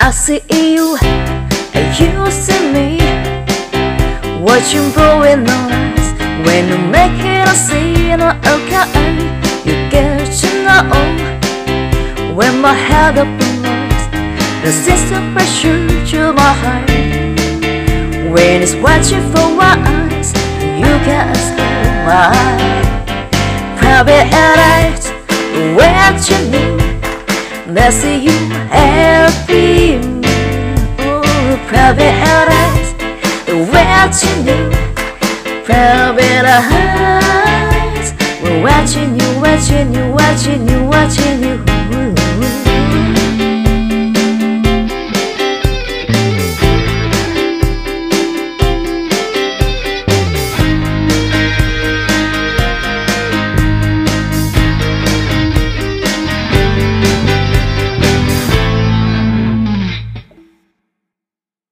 I see you and you see me, watching blowing eyes. When you make it a scene, okay, you get to know. When my head uppermost, the system pressure to my heart. When it's watching for my eyes, you can ask why. Private eyes, watching me, they see you happy. Oh, private eyes, watching you. Private eyes, we're watching you, watching you, watching you, watching you.